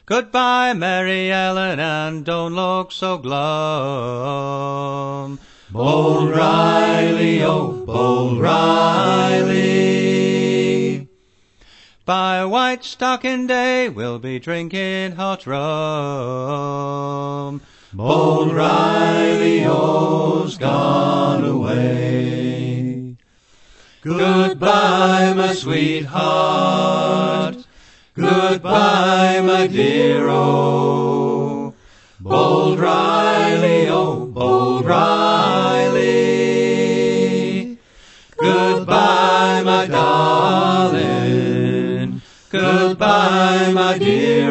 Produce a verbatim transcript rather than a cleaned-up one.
Goodbye, Mary Ellen, and don't look so glum. Bold Riley, oh, Bold Riley. By White Stocking Day we'll be drinking hot rum. Bold Riley, oh's gone away. Goodbye, my sweetheart. Goodbye, my dear, oh. Bold Riley, oh, Bold Riley. Goodbye, my darling. Goodbye, my dear.